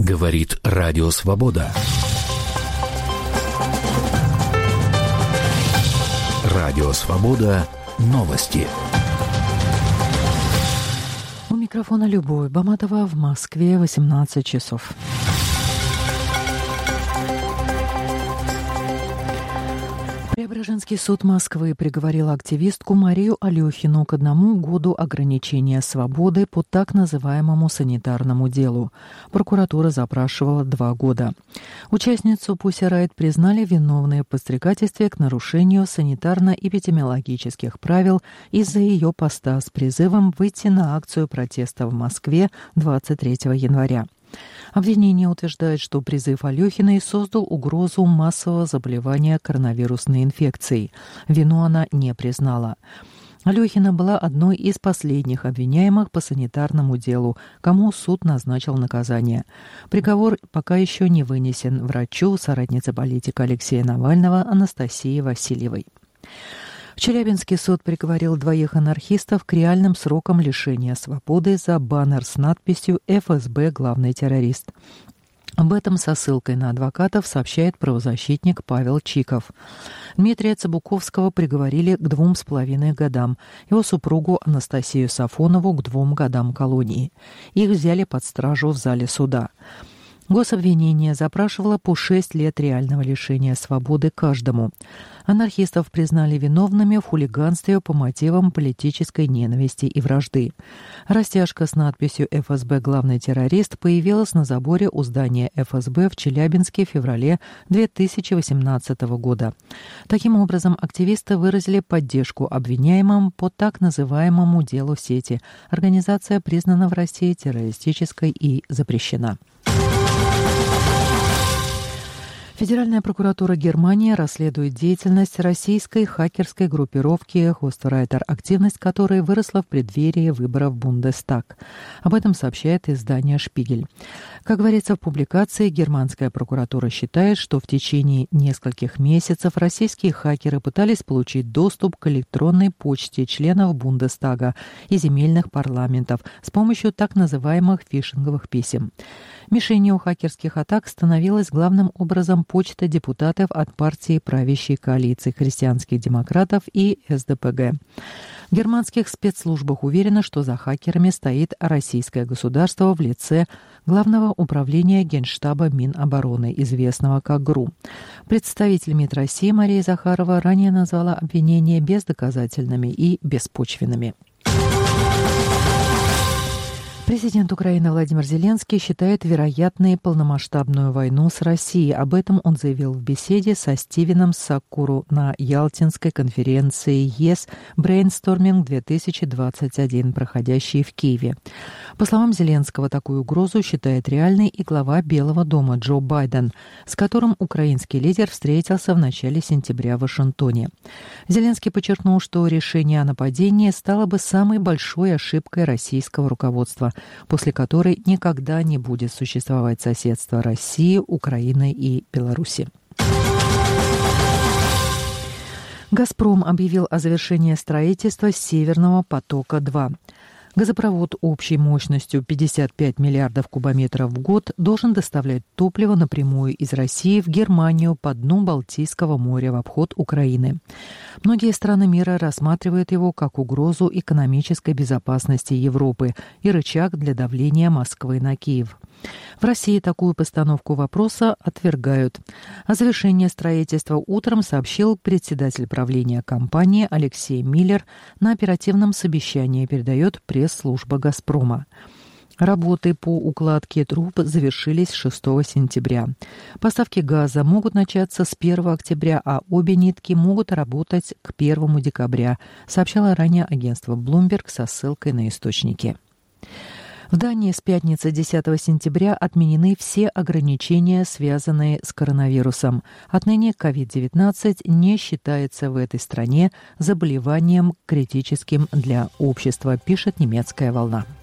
Говорит Радио Свобода. Радио Свобода. Новости. У микрофона Любовь Баматова, в Москве 18 часов. Преображенский суд Москвы приговорил активистку Марию Алехину к 1 году ограничения свободы по так называемому санитарному делу. Прокуратура запрашивала 2 года. Участницу Pussy Riot признали виновной в подстрекательстве к нарушению санитарно-эпидемиологических правил из-за ее поста с призывом выйти на акцию протеста в Москве 23 января. Обвинение утверждает, что призыв Алехиной создал угрозу массового заболевания коронавирусной инфекцией. Вину она не признала. Алехина была одной из последних обвиняемых по санитарному делу, кому суд назначил наказание. Приговор пока еще не вынесен врачу, соратнице политика Алексея Навального Анастасии Васильевой. В Челябинске суд приговорил 2 анархистов к реальным срокам лишения свободы за баннер с надписью «ФСБ. Главный террорист». Об этом со ссылкой на адвокатов сообщает правозащитник Павел Чиков. Дмитрия Цыбуковского приговорили к 2,5 годам, его супругу Анастасию Сафонову к 2 годам колонии. Их взяли под стражу в зале суда. Гособвинение запрашивало по 6 лет реального лишения свободы каждому. Анархистов признали виновными в хулиганстве по мотивам политической ненависти и вражды. Растяжка с надписью «ФСБ. Главный террорист» появилась на заборе у здания ФСБ в Челябинске в феврале 2018 года. Таким образом, активисты выразили поддержку обвиняемым по так называемому делу сети. Организация признана в России террористической и запрещена. Федеральная прокуратура Германии расследует деятельность российской хакерской группировки Ghostwriter, активность которой выросла в преддверии выборов в Бундестаг. Об этом сообщает издание «Шпигель». Как говорится в публикации, германская прокуратура считает, что в течение нескольких месяцев российские хакеры пытались получить доступ к электронной почте членов Бундестага и земельных парламентов с помощью так называемых фишинговых писем. Мишенью хакерских атак становилась главным образом почта депутатов от партии правящей коалиции христианских демократов и СДПГ. В германских спецслужбах уверены, что за хакерами стоит российское государство в лице Главного управления Генштаба Минобороны, известного как ГРУ. Представитель МИД России Мария Захарова ранее назвала обвинения бездоказательными и беспочвенными. Президент Украины Владимир Зеленский считает вероятной полномасштабную войну с Россией. Об этом он заявил в беседе со Стивеном Саккуру на Ялтинской конференции ЕС «Брейнсторминг 2021», проходящей в Киеве. По словам Зеленского, такую угрозу считает реальной и глава Белого дома Джо Байден, с которым украинский лидер встретился в начале сентября в Вашингтоне. Зеленский подчеркнул, что решение о нападении стало бы самой большой ошибкой российского руководства, после которой никогда не будет существовать соседство России, Украины и Беларуси. «Газпром» объявил о завершении строительства «Северного потока-2». Газопровод общей мощностью 55 миллиардов кубометров в год должен доставлять топливо напрямую из России в Германию по дну Балтийского моря в обход Украины. Многие страны мира рассматривают его как угрозу экономической безопасности Европы и рычаг для давления Москвы на Киев. В России такую постановку вопроса отвергают. О завершении строительства утром сообщил председатель правления компании Алексей Миллер на оперативном совещании, передает пресс-служба «Газпрома». Работы по укладке труб завершились 6 сентября. Поставки газа могут начаться с 1 октября, а обе нитки могут работать к 1 декабря, сообщало ранее агентство Bloomberg со ссылкой на источники. В Дании с пятницы 10 сентября отменены все ограничения, связанные с коронавирусом. Отныне COVID-19 не считается в этой стране заболеванием критическим для общества, пишет немецкая «Волна».